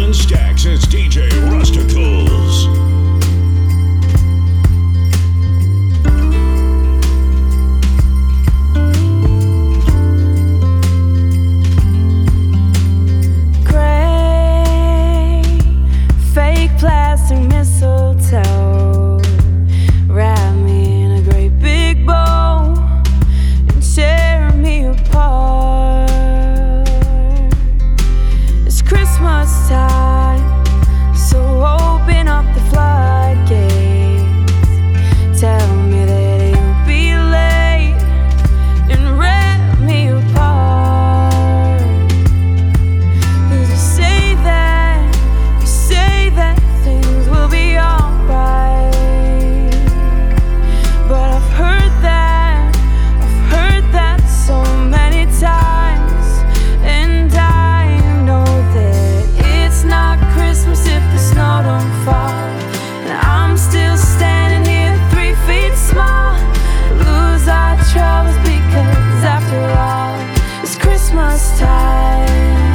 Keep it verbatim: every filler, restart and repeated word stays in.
and Stacks, it's D J Rusticles. Gray, fake plastic mistletoe, wrap me in a great big bow and tear me apart. It's Christmas time, so open up the floodgates. Tell me that you'll be late and rip me apart. 'Cause you say that, you say that things will be alright, but I've heard that, I've heard that so many times, and I know that it's not Christmas if the snow don't fall, and I'm still standing here three feet small. Lose our troubles because after all, it's Christmas time.